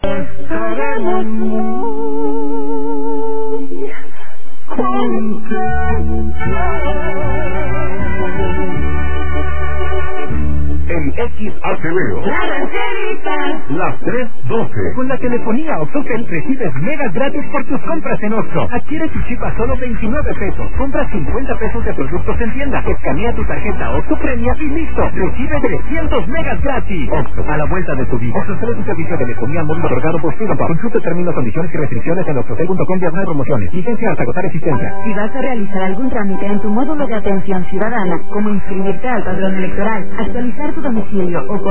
Estaremos muy En XHBO, las 3:12. Con la telefonía Octotel recibes megas gratis por tus compras en Oxxo. Adquiere tu chip a solo 29 pesos. Compra 50 pesos de productos en tienda. Escanea tu tarjeta Oxxo Premia y listo. Recibe 300 megas gratis. Oxxo, a la vuelta de tu vida. Oxxo es un servicio de telefonía móvil otorgado por Tigo. Consulta términos, condiciones y restricciones en oxxotel.com/promociones. Licencia hasta agotar existencia. Si vas a realizar algún trámite en tu módulo de atención ciudadana, como inscribirte al padrón electoral, actualizar tu domicilio o